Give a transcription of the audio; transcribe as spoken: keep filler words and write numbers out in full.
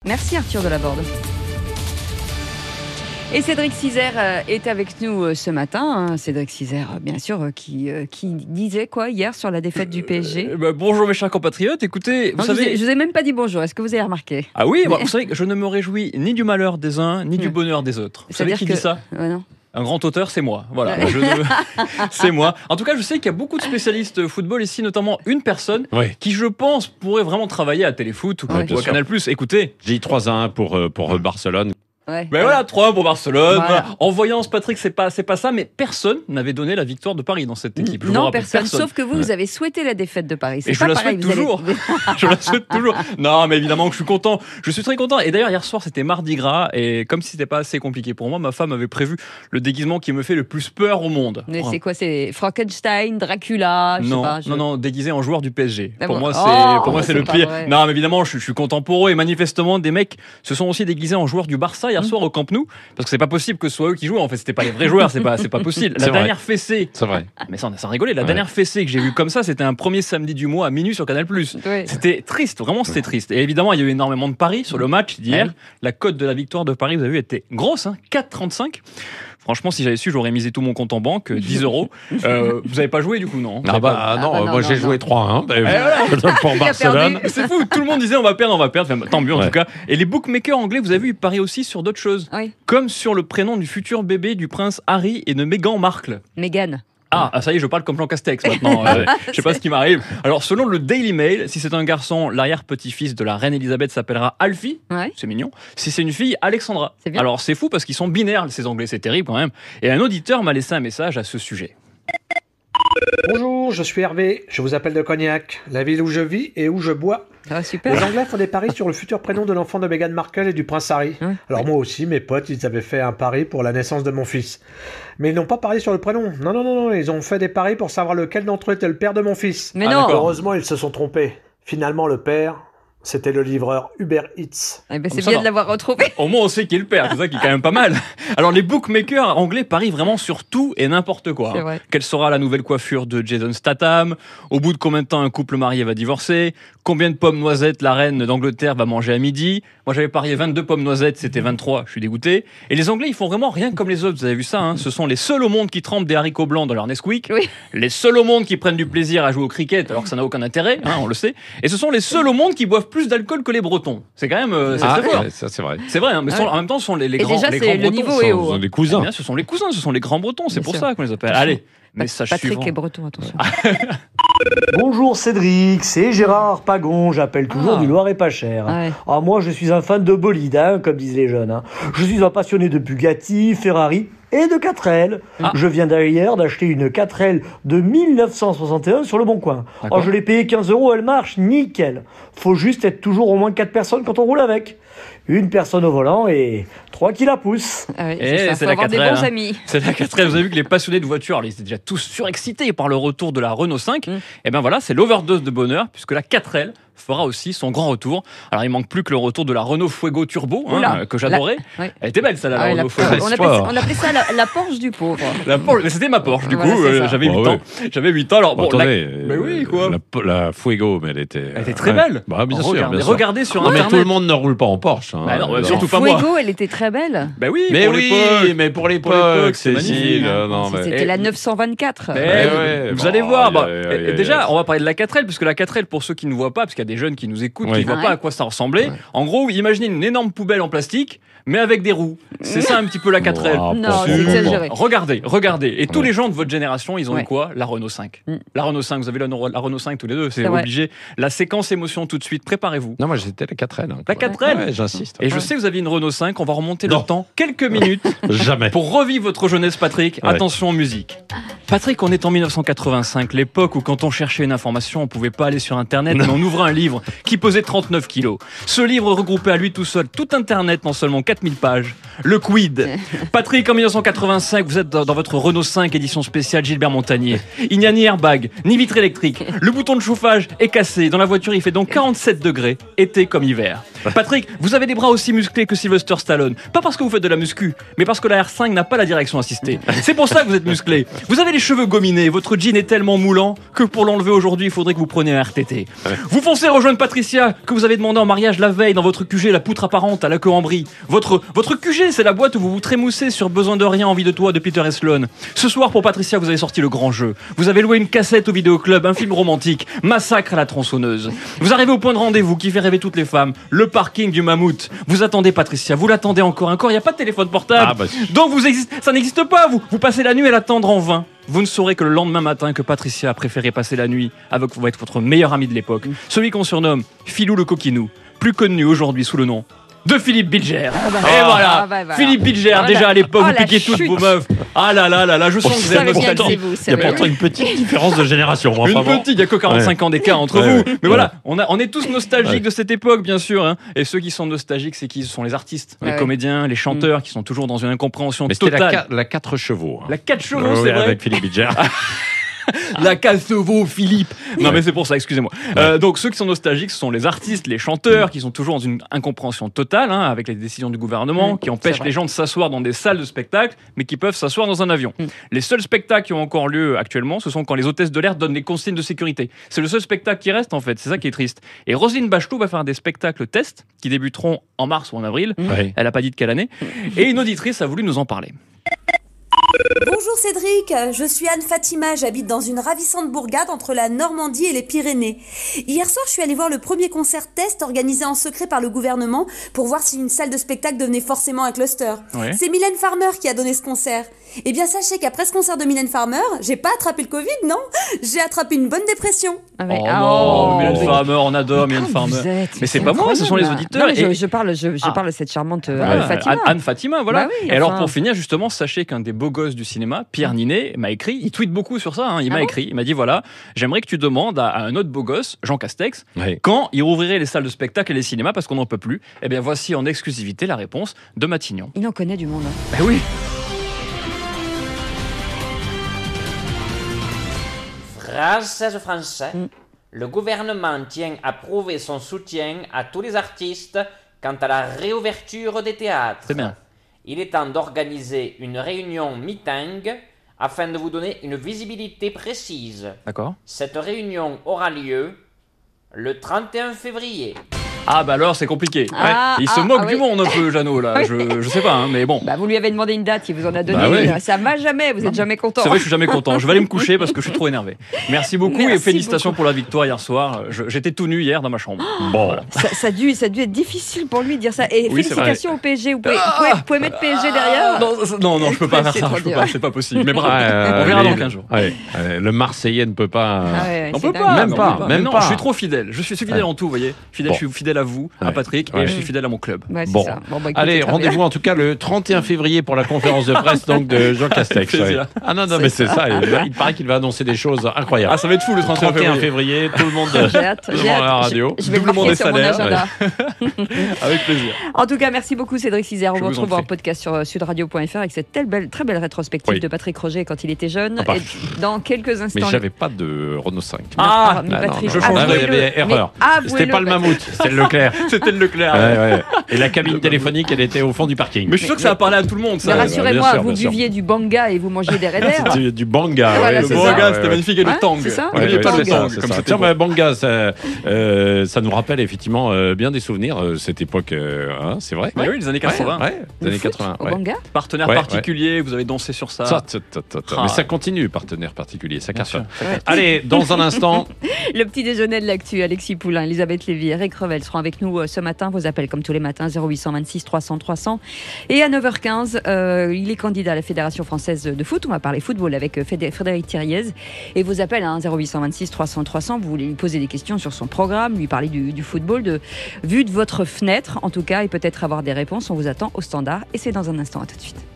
Merci Arthur Delaborde. Et Cédric Cizer est avec nous ce matin. Cédric Cizer, bien sûr, qui, qui disait quoi hier sur la défaite du P S G ? euh, bah, Bonjour mes chers compatriotes, écoutez, vous non, savez... Je vous, ai, vous ai même pas dit bonjour, est-ce que vous avez remarqué ? Ah oui, bah, vous savez que je ne me réjouis ni du malheur des uns, ni du bonheur des autres. Vous savez qui que... dit ça ? Ouais, non. Un grand auteur, c'est moi. Voilà, je... c'est moi. En tout cas, je sais qu'il y a beaucoup de spécialistes football ici, notamment une personne oui. qui, je pense, pourrait vraiment travailler à Téléfoot ou, ouais, ou à Canal plus. Écoutez. J'ai dit trois à un pour, pour Barcelone. Ouais. Ben voilà, trois un pour Barcelone. Voilà. En voyant ce Patrick, c'est pas, c'est pas ça, mais personne n'avait donné la victoire de Paris dans cette équipe. Je non, personne, personne. Sauf que vous, ouais. vous avez souhaité la défaite de Paris. C'est Et je pas la pareil, souhaite toujours. Allez... je la souhaite toujours. Non, mais évidemment que je suis content. Je suis très content. Et d'ailleurs, hier soir, c'était Mardi Gras. Et comme si c'était pas assez compliqué pour moi, ma femme avait prévu le déguisement qui me fait le plus peur au monde. Mais oh. c'est quoi ? C'est Frankenstein, Dracula je Non, sais pas, je... non, non, déguisé en joueur du P S G. Ah pour, bon. moi, c'est, oh, pour moi, c'est, c'est le pire. Vrai. Non, mais évidemment, je, je suis content pour eux. Et manifestement, des mecs se sont aussi déguisés en joueurs du Barça hier mmh. soir au Camp Nou. Parce que c'est pas possible que ce soit eux qui jouent. En fait, c'était pas les vrais joueurs. C'est pas, c'est pas possible. La c'est dernière vrai. fessée. C'est vrai. Mais ça, on a sans rigoler. La ouais. dernière fessée que j'ai vue comme ça, c'était un premier samedi du mois à minuit sur Canal plus. Ouais. C'était triste. Vraiment, c'était triste. Et évidemment, il y a eu énormément de paris sur le match d'hier. Ouais. La cote de la victoire de Paris, vous avez vu, était grosse, hein, quatre virgule trente-cinq. Franchement, si j'avais su, j'aurais misé tout mon compte en banque, dix euros. Euh, vous avez pas joué du coup, non ? Ah bah ah non, bah non, moi non, j'ai non. joué trois à un. Bah, voilà. Pour Barcelone. C'est fou, tout le monde disait on va perdre, on va perdre. Enfin, tant mieux en ouais. tout cas. Et les bookmakers anglais, vous avez vu, ils parient aussi sur d'autres choses. Oui. Comme sur le prénom du futur bébé du prince Harry et de Meghan Markle. Meghan. Ah, ça y est, je parle comme Jean Castex maintenant. Euh, je sais pas ce qui m'arrive. Alors, selon le Daily Mail, si c'est un garçon, l'arrière-petit-fils de la reine Elisabeth s'appellera Alfie. Ouais. C'est mignon. Si c'est une fille, Alexandra. C'est bien. Alors, c'est fou parce qu'ils sont binaires, ces Anglais. C'est terrible quand même. Et un auditeur m'a laissé un message à ce sujet. Bonjour, je suis Hervé. Je vous appelle de Cognac, la ville où je vis et où je bois. Ah, super. Les Anglais font des paris sur le futur prénom de l'enfant de Meghan Markle et du prince Harry. Hum. Alors moi aussi, mes potes, ils avaient fait un pari pour la naissance de mon fils. Mais ils n'ont pas parié sur le prénom. Non, non, non, non, ils ont fait des paris pour savoir lequel d'entre eux était le père de mon fils. Mais ah, non. Heureusement, ils se sont trompés. Finalement, le père, c'était le livreur Uber Eats. Eh ben, c'est ça bien va. de l'avoir retrouvé. Au moins, on sait qui est le père. C'est ça qui est quand même pas mal. Alors, les bookmakers anglais parient vraiment sur tout et n'importe quoi. C'est vrai. Quelle sera la nouvelle coiffure de Jason Statham ? Au bout de combien de temps un couple marié va divorcer ? Combien de pommes noisettes la reine d'Angleterre va manger à midi ? Moi, j'avais parié vingt-deux pommes noisettes, c'était vingt-trois. Je suis dégoûté. Et les Anglais, ils font vraiment rien comme les autres. Vous avez vu ça, hein ? Ce sont les seuls au monde qui trempent des haricots blancs dans leur Nesquik. Oui. Les seuls au monde qui prennent du plaisir à jouer au cricket, alors que ça n'a aucun intérêt, hein, on le sait. Et ce sont les seuls au monde qui boivent plus d'alcool que les Bretons. C'est quand même, euh, c'est ah, très fort. ouais, ça c'est vrai. C'est vrai, hein, mais Ah sont, ouais. en même temps, ce sont les, les Et grands, déjà, les c'est grands le Bretons. niveau Ce est sont haut. des Eh cousins. bien, ce sont les cousins, ce sont les grands Bretons, c'est Bien pour sûr. ça qu'on les appelle. Allez, message Patrick suivant. est breton, attention. Bonjour Cédric, c'est Gérard Pagon, j'appelle toujours Ah. du Loir et pas cher. Ouais. Ah, moi je suis un fan de bolide, hein, comme disent les jeunes. Hein. Je suis un passionné de Bugatti, Ferrari et de quatre L. Ah. Je viens d'ailleurs d'acheter une quatre L de mille neuf cent soixante et un sur le Bon Coin. D'accord. Oh, je l'ai payé quinze euros, elle marche nickel. Faut juste être toujours au moins quatre personnes quand on roule avec. Une personne au volant et trois qui la poussent. Ah oui, Eh, c'est ça. c'est Faut la avoir des quatre L, bons hein. amis. C'est la quatre L. Vous avez vu que les passionnés de voitures, alors, ils étaient déjà tous surexcités par le retour de la Renault cinq. Mm. Et ben voilà, c'est l'overdose de bonheur, puisque la quatre L fera aussi son grand retour. Alors, il manque plus que le retour de la Renault Fuego Turbo, hein, Oula. que j'adorais. La- ouais. Elle était belle, celle-là, la Ah ouais, Renault la- Fuego. on, appelait, Espoir. on appelait ça la, la Porsche du pauvre. La Porsche, mais c'était ma Porsche, du Voilà, coup, c'est euh, ça. j'avais Bah huit ouais. ans. J'avais huit ans, alors Bon, bon, la- attendez, Mais oui, quoi. La, la Fuego, mais elle était. Elle était très ouais. belle. Bah, bien sûr, regardez, bien sûr. regardez sur Non, mais Internet. tout le monde ne roule pas en Porsche. Hein. Bah non, Alors, surtout pas moi. Fuego, elle était très belle. Ben oui, Mais pour oui, l'époque. mais pour l'époque, l'époque, c'est Cécile. magnifique. euh, non, mais... C'était Et- la neuf cent vingt-quatre. Eh, Ouais, ouais, vous bon, allez voir. aïe, bah, aïe, et- aïe, et aïe, déjà, aïe. on va parler de la quatre L, puisque la quatre L, pour ceux qui ne voient pas, parce qu'il y a des jeunes qui nous écoutent, Oui. qui ne voient Ouais. pas à quoi ça ressemblait. En gros, imaginez une énorme poubelle en plastique, mais avec des roues. C'est ça un petit peu la quatre L. Bon, Non, pas c'est sûr. exagéré. Regardez, regardez. Et tous Ouais. les gens de votre génération, ils ont Ouais. eu quoi ? La Renault cinq. Mm. La Renault cinq, vous avez la, la Renault cinq tous les deux, c'est C'est vrai. obligé. La séquence émotion tout de suite, préparez-vous. Non, moi j'étais la quatre L. hein. La quatre L. Ouais, j'insiste. Et je sais que vous aviez une Renault cinq, on va remonter le Non. temps quelques minutes Jamais. pour revivre votre jeunesse, Patrick. Ouais. Attention musique. Patrick, on est en mille neuf cent quatre-vingt-cinq, l'époque où quand on cherchait une information, on pouvait pas aller sur Internet, mais on ouvrait un livre qui pesait trente-neuf kilos. Ce livre regroupait à lui tout seul tout Internet en seulement quatre mille pages. Le Quid. Patrick, en mille neuf cent quatre-vingt-cinq, vous êtes dans, dans votre Renault cinq édition spéciale Gilbert Montagnier. Il n'y a ni airbag, ni vitre électrique. Le bouton de chauffage est cassé. Dans la voiture, il fait donc quarante-sept degrés, été comme hiver. Patrick, vous avez des bras aussi musclés que Sylvester Stallone. Pas parce que vous faites de la muscu, mais parce que la R cinq n'a pas la direction assistée. C'est pour ça que vous êtes musclé. Vous avez les cheveux gominés, votre jean est tellement moulant que pour l'enlever aujourd'hui, il faudrait que vous preniez un R T T. Vous foncez rejoindre Patricia, que vous avez demandé en mariage la veille dans votre Q G, la poutre apparente à la queue en brie. Votre, votre Q G, c'est la boîte où vous vous trémoussez sur Besoin de rien, envie de toi de Peter et Sloan. Ce soir, pour Patricia, vous avez sorti le grand jeu. Vous avez loué une cassette au vidéoclub, un film romantique, Massacre à la tronçonneuse. Vous arrivez au point de rendez-vous qui fait rêver toutes les femmes, le parking du Mammouth. Vous attendez Patricia, vous l'attendez encore, encore, il n'y a pas de téléphone portable. Ah bah, Donc vous existe, ça n'existe pas, vous. Vous passez la nuit à l'attendre en vain. Vous ne saurez que le lendemain matin que Patricia a préféré passer la nuit avec, avec votre meilleur ami de l'époque, celui qu'on surnomme Philou le coquinou, plus connu aujourd'hui sous le nom de Philippe Bilger. Ah bah, Et voilà, ah bah, voilà. Philippe Bilger, Voilà. déjà à l'époque, Oh, vous la piquiez toutes chute. vos meufs. Ah là là là là, je sens que vous Je savais êtes bien que c'est nostalgique. vous. il y c'est a vrai. pourtant une petite différence de génération. Enfin, Une bon. petite, il n'y a que quarante-cinq ans d'écart entre Ouais, vous. ouais. Mais voilà, on, a, on est tous nostalgiques Ouais. de cette époque, bien sûr. Hein. Et ceux qui sont nostalgiques, c'est qui? Ce sont les artistes, les Ouais. comédiens, les chanteurs, qui sont toujours dans une incompréhension Mais c'était totale. la, ca- la quatre chevaux. hein. La quatre chevaux, Ouais, c'est ouais, vrai. avec Philippe Bilger. La Cassevaux, Philippe. Non, mais c'est pour ça, excusez-moi. Euh, donc, ceux qui sont nostalgiques, ce sont les artistes, les chanteurs, qui sont toujours dans une incompréhension totale, hein, avec les décisions du gouvernement, Mmh, qui empêchent c'est vrai. les gens de s'asseoir dans des salles de spectacle, mais qui peuvent s'asseoir dans un avion. Mmh. Les seuls spectacles qui ont encore lieu actuellement, ce sont quand les hôtesses de l'air donnent des consignes de sécurité. C'est le seul spectacle qui reste, en fait. C'est ça qui est triste. Et Roselyne Bachelot va faire des spectacles tests qui débuteront en mars ou en avril. Ouais. Elle n'a pas dit de quelle année. Et une auditrice a voulu nous en parler. Bonjour Cédric, je suis Anne Fatima, j'habite dans une ravissante bourgade entre la Normandie et les Pyrénées. Hier soir, je suis allée voir le premier concert test organisé en secret par le gouvernement pour voir si une salle de spectacle devenait forcément un cluster. Ouais. C'est Mylène Farmer qui a donné ce concert. Eh bien sachez qu'après ce concert de Mylène Farmer, j'ai pas attrapé le Covid, non, j'ai attrapé une bonne dépression. Ah, mais- Oh ah, non, oh. Mylène Farmer, on adore Mylène Comment Farmer. vous êtes Mais c'est pas moi, ce sont les incroyable. auditeurs. Non, mais Et- je, je parle, je, je Ah. parle de cette charmante euh, Voilà, Fatima. Anne, Anne Fatima, voilà. Bah oui, et alors enfin. pour finir, justement, sachez qu'un des beaux gosses du cinéma, Pierre Ninet, m'a écrit, il tweet beaucoup sur ça, hein, il Ah m'a bon écrit, il m'a dit voilà, j'aimerais que tu demandes à, à un autre beau gosse, Jean Castex, Ouais. quand il rouvrirait les salles de spectacle et les cinémas parce qu'on n'en peut plus. Eh bien voici en exclusivité la réponse de Matignon. Il en connaît du monde. hein. Ben oui. Française français, Mm. le gouvernement tient à prouver son soutien à tous les artistes quant à la réouverture des théâtres. C'est bien. Il est temps d'organiser une réunion meeting afin de vous donner une visibilité précise. D'accord. Cette réunion aura lieu le trente et un février. Ah bah alors c'est compliqué. Ah, il se ah, moque ah du oui. monde un peu, Jeannot, là. Je, je sais pas, hein, mais bon. Bah, vous lui avez demandé une date, il vous en a donné Bah oui. une. Ça m'a jamais, vous êtes jamais content. C'est vrai que je suis jamais content. Je vais aller me coucher parce que je suis trop énervé. Merci beaucoup et Merci félicitations pour la victoire hier soir. Je- J'étais tout nu hier dans ma chambre. Bon. Ça, ça, a dû, ça a dû être difficile pour lui de dire ça. Et Oui, c'est félicitations au P S G. Vous pouvez, vous pouvez, vous pouvez mettre P S G derrière. Non, ça- non, non, je peux pas faire C'est ça. trop Je peux dur. pas, c'est pas possible. Mais bravo. Ouais, euh, On verra les- dans quinze jours. ouais, euh, le Marseillais ne peut pas. Ah ouais, On c'est peut dingue. pas, Même non, pas, on peut même Mais non, pas. je suis trop fidèle. Je suis fidèle Ouais. en tout, vous voyez. Fidèle, Bon. je suis fidèle à vous, à Ouais. Patrick, Ouais. et je suis fidèle à mon club. Ouais, c'est Bon. ça. Bon, bah, écoutez, Allez, très bien. rendez-vous en tout cas le trente et un février pour la conférence de presse donc de Jean Castex. Avec plaisir. ouais. Ah non, non, mais c'est ça. Il, il paraît qu'il va annoncer des choses incroyables. Ah, ça va être fou le trente et un trente et un février. février, tout le monde J'ai hâte, j'ai devant hâte. la radio. Je, je vais le Doublement marquer des sur mon salaires, agenda. Avec plaisir. En tout cas, merci beaucoup Cédric Cizère. On Je vous vous en retrouve en prie. podcast sur euh, sudradio point f r avec cette telle belle, très belle rétrospective Oui. de Patrick Roger quand il était jeune. Ah bah. Et dans quelques Mais instants. j'avais pas de Renault cinq. Ah, mais Ah, non, Patrick, non, je change ah, avouez-le. il y avait erreur. Mais avouez-le, C'était pas le Patrick. mammouth, c'était le Leclerc. C'était le Leclerc. Ouais, ouais. Et la cabine téléphonique, elle était au fond du parking. Mais je suis sûr que ça a parlé à tout le monde, Mais ça. Ouais, rassurez-moi, bien sûr, vous bien sûr. buviez du banga et vous mangiez des raiders. Du, du banga. Voilà, ouais, Le c'est ça, ça. Banga, ouais, c'était ouais. magnifique, et Ouais, le tang. c'est ça. N'oubliez Ouais, pas ouais, le c'est ça, tang, c'est comme ça. c'était Tiens, bon. bah, Banga, ça, euh, ça nous rappelle effectivement euh, bien des souvenirs, euh, cette époque, euh, hein, c'est vrai. Bah oui, les années quatre-vingts. Ouais, ouais, les Le années foot quatre-vingts. Au ouais. banga. Partenaire Ouais, particulier, vous avez dansé sur ça. Ça, ta, ta, ta, ta. Ah. Mais ça continue, partenaire particulier, ça Bien cartonne. sûr. Allez, dans un instant, Le petit déjeuner de l'actu, Alexis Poulain, Elisabeth Lévy, Eric Revel seront avec nous euh, ce matin. Vos appels comme tous les matins, zéro huit cent vingt-six trois cents trois cents. Et à neuf heures quinze, euh, il est candidat à la Fédération française de foot. On va parler football avec euh, Fédé- Frédéric Thiriez. Et vos appels, hein, zéro huit cent vingt-six trois cents trois cents, vous voulez lui poser des questions sur son programme, lui parler du, du football, de, vu de votre fenêtre en tout cas, et peut-être avoir des réponses. On vous attend au standard et c'est dans un instant. À tout de suite.